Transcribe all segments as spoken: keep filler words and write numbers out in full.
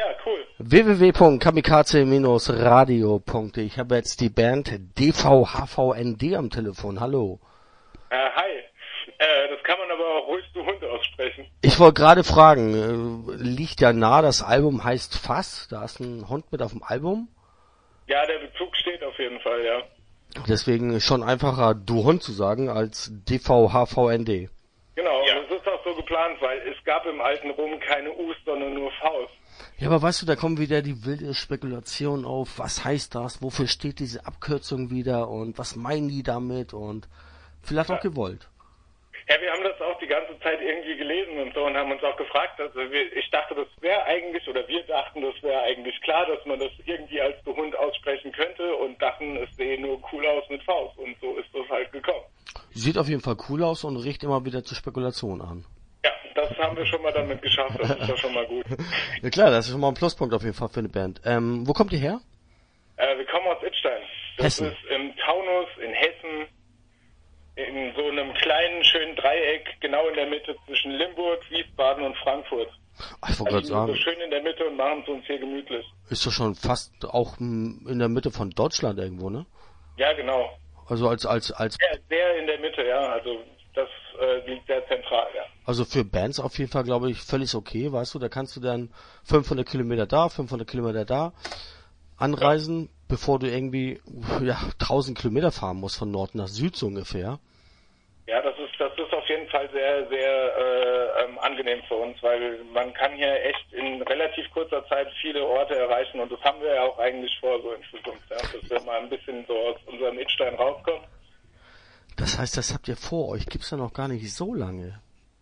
Ja, cool. w w w punkt kamikaze radio punkt de. Ich habe jetzt die Band D V H V N D am Telefon. Hallo. Äh, hi. Äh, das kann man aber auch ruhig Du Hund aussprechen. Ich wollte gerade fragen, äh, liegt ja nah, das Album heißt Fass, da ist ein Hund mit auf dem Album. Ja, der Bezug steht auf jeden Fall, ja. Deswegen schon einfacher Du Hund zu sagen als D V H V N D. Genau, ja. Und das ist auch so geplant, weil es gab im alten Rom keine U's, sondern nur V's. Ja, aber weißt du, da kommen wieder die wilde Spekulation auf, was heißt das, wofür steht diese Abkürzung wieder und was meinen die damit und vielleicht auch ja. gewollt. Ja, wir haben das auch die ganze Zeit irgendwie gelesen und so und haben uns auch gefragt, also wir, ich dachte, das wäre eigentlich, oder wir dachten, das wäre eigentlich klar, dass man das irgendwie als Du Hund aussprechen könnte und dachten, es sehe nur cool aus mit Faust und so ist das halt gekommen. Sieht auf jeden Fall cool aus und riecht immer wieder zur Spekulation an. Ja, das haben wir schon mal damit geschafft, das ist doch schon mal gut. Ja klar, das ist schon mal ein Pluspunkt auf jeden Fall für eine Band. Ähm, wo kommt ihr her? Äh, wir kommen aus Idstein. Das Hessen. ist im Taunus in Hessen. In so einem kleinen, schönen Dreieck, genau in der Mitte zwischen Limburg, Wiesbaden und Frankfurt. Ach, ich wollte also gerade sagen. So schön in der Mitte und machen es uns hier gemütlich. Ist doch schon fast auch in der Mitte von Deutschland irgendwo, ne? Ja, genau. Also als, als, als. Sehr, sehr in der Mitte, ja. Also das äh, liegt sehr zentral, ja. Also für Bands auf jeden Fall, glaube ich, völlig okay, weißt du, da kannst du dann fünfhundert Kilometer da, fünfhundert Kilometer da anreisen, ja. bevor du irgendwie, ja, tausend Kilometer fahren musst von Nord nach Süd so ungefähr. Ja, das ist das ist auf jeden Fall sehr, sehr äh, ähm, angenehm für uns, weil man kann hier echt in relativ kurzer Zeit viele Orte erreichen und das haben wir ja auch eigentlich vor, so in Zukunft, ja, dass wir mal ein bisschen so aus unserem Idstein rauskommen. Das heißt, das habt ihr vor euch, gibt's ja noch gar nicht so lange.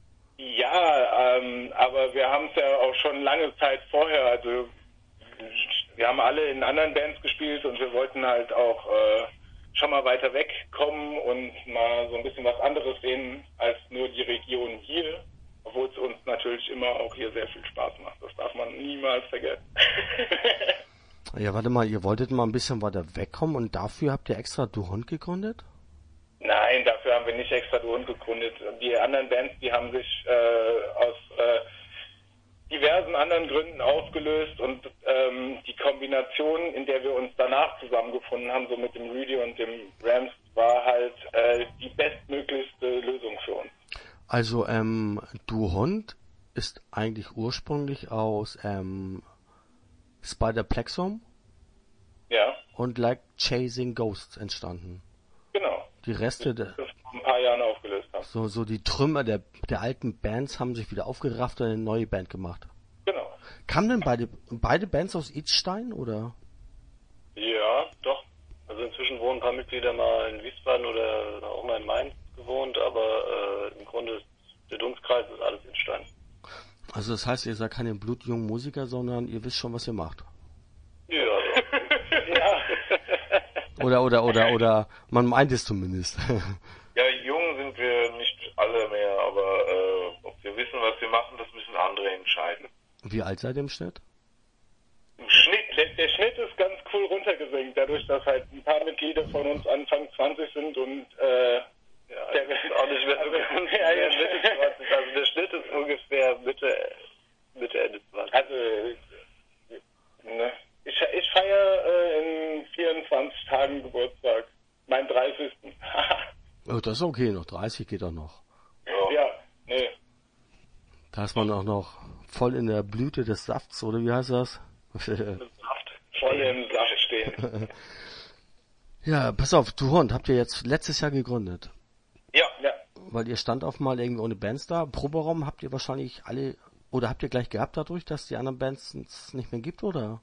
Ja, ähm, aber wir haben es ja auch schon lange Zeit vorher, also wir haben alle in anderen Bands gespielt und wir wollten halt auch äh, schon mal weiter wegkommen und mal so ein bisschen was anderes sehen als nur die Region hier, obwohl es uns natürlich immer auch hier sehr viel Spaß macht. Das darf man niemals vergessen. Ja, warte mal, ihr wolltet mal ein bisschen weiter wegkommen und dafür habt ihr extra Du Hund gegründet? Nein, dafür haben wir nicht extra Du Hund gegründet. Die anderen Bands, die haben sich äh, aus äh, diversen anderen Gründen aufgelöst und ähm, die Kombination, in der wir uns danach zusammengefunden haben, so mit dem Rüdi und dem Rams, war halt äh, die bestmöglichste Lösung für uns. Also ähm, Du Hund ist eigentlich ursprünglich aus ähm, Spider-Plexum ja. und Like Chasing Ghosts entstanden. Genau. Die Reste der, das vor ein paar Jahren aufgelöst haben. So, so die Trümmer der, der alten Bands haben sich wieder aufgerafft und eine neue Band gemacht. Genau. Kamen denn beide, beide Bands aus Idstein, oder? Ja, doch. Also inzwischen wohnen ein paar Mitglieder mal in Wiesbaden oder auch mal in Mainz gewohnt, aber äh, im Grunde ist der Dunstkreis ist alles Idstein. Also das heißt, ihr seid keine blutjungen Musiker, sondern ihr wisst schon, was ihr macht. Ja. ja. Oder, oder, oder, oder, man meint es zumindest. Ja, jung sind wir nicht alle mehr, aber äh, ob wir wissen, was wir machen, das müssen andere entscheiden. Wie alt seid ihr im Schnitt? Im Schnitt, der, der Schnitt ist ganz cool runtergesenkt, dadurch, dass halt ein paar Mitglieder von uns Anfang zwanzig sind und äh, ja, der ist auch nicht mehr so ganz ja, ja, Mitte zwanzig. Also der Schnitt ist ungefähr Mitte, Mitte Ende zwanzig. Also ne, ich, ich feiere äh, in vierundzwanzig Tagen Geburtstag, meinen dreißigsten Oh, das ist okay, noch dreißig geht auch noch. Ja, ja nee. Da ist man auch noch voll in der Blüte des Safts, oder wie heißt das? Saft. Voll im Saft stehen. Ja, pass auf, Du Hund, habt ihr jetzt letztes Jahr gegründet? Ja, ja. Weil ihr stand auf mal irgendwie ohne Bands da. Proberaum habt ihr wahrscheinlich alle, oder habt ihr gleich gehabt dadurch, dass die anderen Bands es nicht mehr gibt, oder?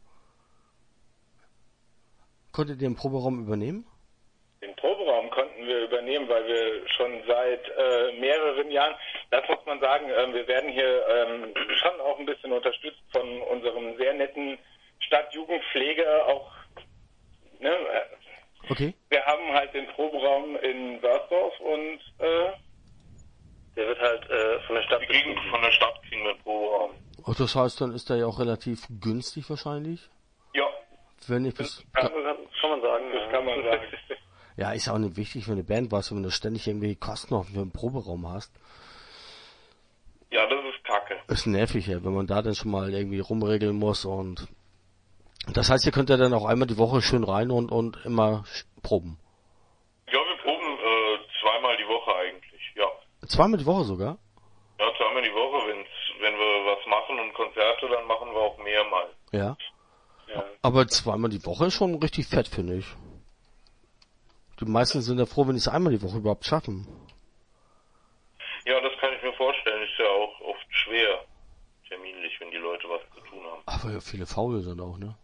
Konntet ihr den Proberaum übernehmen? Den Proberaum konnten wir übernehmen, weil wir schon seit äh, mehreren Jahren, das muss man sagen, äh, wir werden hier ähm, schon auch ein bisschen unterstützt von unserem sehr netten Stadtjugendpfleger auch. Ne? Okay. Wir haben halt den Proberaum in Wörsdorf und äh, der wird halt äh, von der Stadt kriegen, von der Stadt kriegen wir einen Proberaum. Oh, das heißt, dann ist der ja auch relativ günstig wahrscheinlich? Ja. Wenn ich bis, kann, kann man sagen. Das kann man sagen. Ja, ist ja auch nicht wichtig für eine Band, weißt du, wenn du ständig irgendwie Kosten auf für einen Proberaum hast. Ja, das ist kacke. Ist nervig, ja, wenn man da dann schon mal irgendwie rumregeln muss und das heißt, ihr könnt ja dann auch einmal die Woche schön rein und, und immer proben. Ja, wir proben äh, zweimal die Woche eigentlich, ja. Zweimal die Woche sogar? Ja, zweimal die Woche, wenn's, wenn wir was machen und Konzerte, dann machen wir auch mehr mal. Ja. Ja. Aber zweimal die Woche ist schon richtig fett, finde ich. Die meisten sind ja froh, wenn sie es einmal die Woche überhaupt schaffen. Ja, das kann ich mir vorstellen. Ist ja auch oft schwer, terminlich, wenn die Leute was zu tun haben. Aber ja, viele Faule sind auch, ne?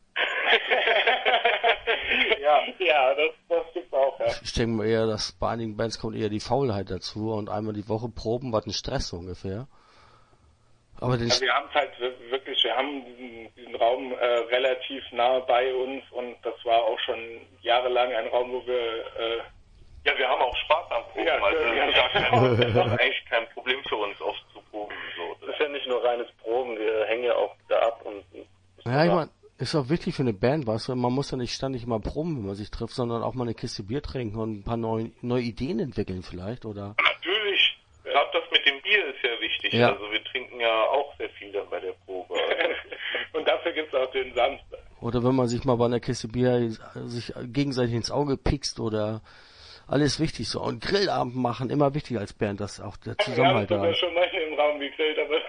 ja, ja, das, das gibt's auch, ja. Ich denke mal eher, dass bei einigen Bands kommt eher die Faulheit dazu und einmal die Woche proben, was ein Stress so ungefähr. Aber den Also wir haben es halt wirklich, wir haben diesen, diesen Raum äh, relativ nah bei uns und das war auch schon jahrelang ein Raum, wo wir... Äh, ja, wir haben auch Spaß am Proben. Ja, also ja. das, ist gar kein, das ist eigentlich kein Problem für uns, oft zu proben. So. Das ist ja nicht nur reines Proben, wir hängen ja auch da ab und... ja, ich meine, ist auch wichtig für eine Band, weißt du, man muss ja nicht ständig mal proben, wenn man sich trifft, sondern auch mal eine Kiste Bier trinken und ein paar neue, neue Ideen entwickeln vielleicht, oder? Natürlich, gerade das mit dem Bier ist ja wichtig. Ja. Also wir trinken ja auch sehr viel dann bei der Probe. und dafür gibt's auch den Samstag. Oder wenn man sich mal bei einer Kiste Bier sich gegenseitig ins Auge piekst oder alles wichtig so. Und Grillabend machen, immer wichtig als Band, dass auch der Zusammenhalt Wir da haben ist. sogar schon mal im Raum gegrillt, aber,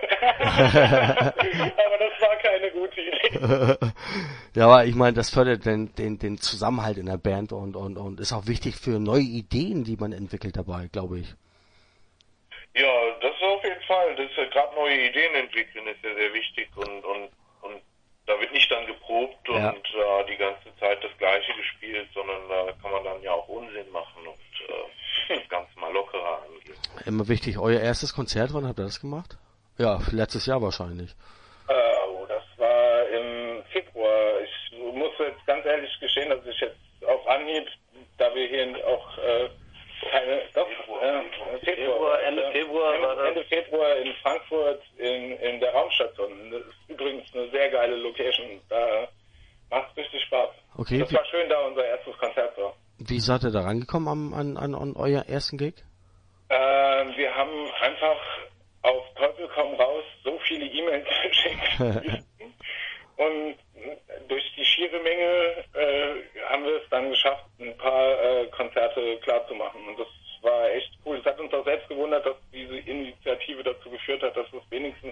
aber das war keine gute Idee. Ja, aber ich meine, das fördert den, den, den Zusammenhalt in der Band und, und, und ist auch wichtig für neue Ideen, die man entwickelt dabei, glaube ich. Ja, das ist auf jeden Fall. Das ist ja gerade neue Ideen entwickeln ist ja sehr wichtig und, und, und da wird nicht dann geprobt und Ja. äh, die ganze Zeit das Gleiche gespielt, sondern da kann man dann ja auch Unsinn machen und äh, das Ganze mal lockerer angehen. Immer wichtig, euer erstes Konzert, wann habt ihr das gemacht? Ja, letztes Jahr wahrscheinlich. Äh, oh, das war im Februar. Ich muss jetzt ganz ehrlich gestehen, dass ich jetzt auf Anhieb, da wir hier auch äh, keine... Doch, äh, Februar, Februar, Ende äh, Februar Ende, war das. Ende Februar in Frankfurt in, in der Raumstation. Das ist übrigens eine sehr geile Location. Da macht richtig Spaß. Okay, Das wie, war schön, da unser erstes Konzert war. wie seid ihr da rangekommen an, an, an, an euer ersten Gig? Ähm, wir haben einfach auf Teufel komm raus so viele E-Mails geschickt. Und durch die schiere Menge äh, haben wir es dann geschafft, ein paar äh, Konzerte klarzumachen. Und das war echt cool. Es hat uns auch selbst gewundert, dass diese Initiative dazu geführt hat, dass es wenigstens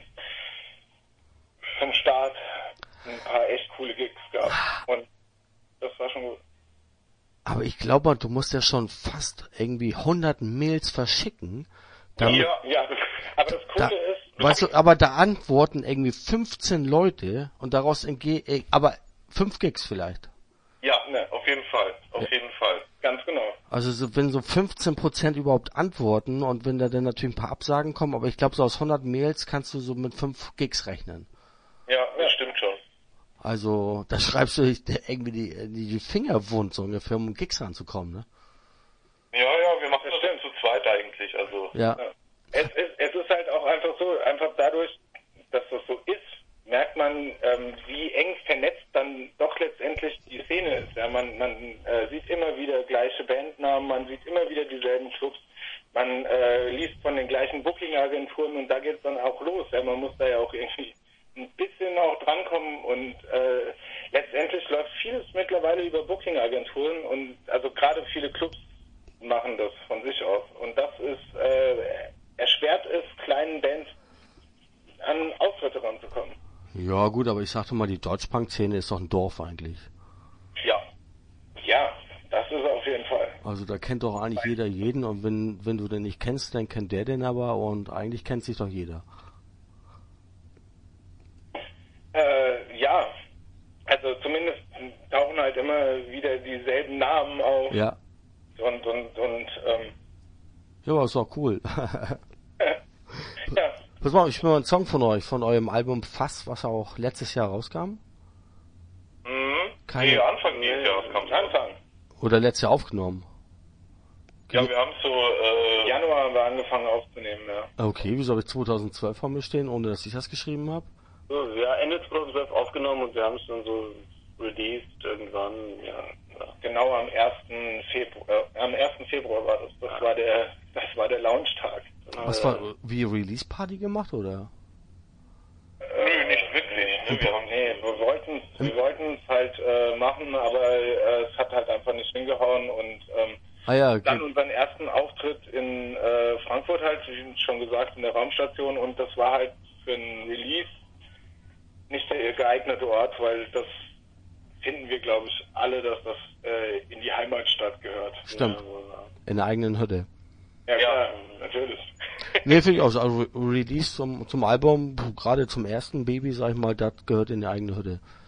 vom Start ein paar echt coole Gigs gab. Und das war schon gut. Aber ich glaube, du musst ja schon fast irgendwie hundert Mails verschicken. Damit, Ja, ja. Aber das da, Coole ist, weißt du, aber da antworten irgendwie fünfzehn Leute und daraus entgehen, aber fünf Gigs vielleicht. Ja, ne, auf jeden Fall, auf Ja. jeden Fall. ganz genau. Also so, wenn so fünfzehn Prozent überhaupt antworten und wenn da dann natürlich ein paar Absagen kommen, aber ich glaube so aus hundert Mails kannst du so mit fünf Gigs rechnen. Ja, das stimmt schon. Also da schreibst du irgendwie die, die, die Finger wund so ungefähr, um Gigs ranzukommen, ne? Ja, ja, wir machen das dann zu zweit eigentlich, also. Ja. Ja. Es, es, es ist halt auch einfach so, einfach dadurch, dass das so ist, merkt man, ähm, wie eng vernetzt dann doch letztendlich die Szene ist. Ja, man man äh, sieht immer wieder gleiche Bandnamen, man sieht immer wieder dieselben Clubs, man äh, liest von den gleichen Booking-Agenturen und da geht's dann auch los. Ja, man muss da ja auch irgendwie ein bisschen auch drankommen und äh, letztendlich läuft vieles mittlerweile über Booking-Agenturen und also gerade viele Clubs machen das von sich aus und das ist äh, erschwert es kleinen Bands an Auftritte ranzukommen. Ja gut, aber ich sagte mal, die Deutschpunk-Szene ist doch ein Dorf eigentlich. Ja, ja, das ist auf jeden Fall. Also da kennt doch eigentlich jeder jeden und wenn wenn du den nicht kennst, dann kennt der den aber und eigentlich kennt sich doch jeder. Äh, ja, also zumindest tauchen halt immer wieder dieselben Namen auf Ja. und und und ähm, Ja, aber ist doch cool. ja. Pass mal, ich will mal einen Song von euch, von eurem Album Fass, was auch letztes Jahr rauskam. Mhm. Keine- Nee, Anfang dieses Jahres kam es raus. Anfang Oder letztes Jahr aufgenommen. Ja, wir haben so, äh, Januar haben wir angefangen aufzunehmen, ja. Okay, wieso habe ich zweitausendzwölf vor mir stehen, ohne dass ich das geschrieben habe? So, ja, Ende zweitausendzwölf aufgenommen und wir haben es dann so released irgendwann, ja. ja. Genau am ersten Februar, äh, am ersten Februar war das. Das war der, das war der Launchtag. Was war, wie Release-Party gemacht, oder? Ne? Wir haben Nee, wir wollten wir wollten es halt äh, machen, aber äh, es hat halt einfach nicht hingehauen und ähm, Ah ja, dann gut. unseren ersten Auftritt in äh, Frankfurt halt, wie schon gesagt, in der Raumstation und das war halt für ein Release nicht der geeignete Ort, weil das finden wir, glaube ich, alle, dass das äh, in die Heimatstadt gehört. Stimmt. In der eigenen Hütte. Ja, klar, Ja. natürlich. Nee, finde ich auch. Also Release zum, zum Album, gerade zum ersten Baby, sag ich mal, das gehört in die eigene Hütte.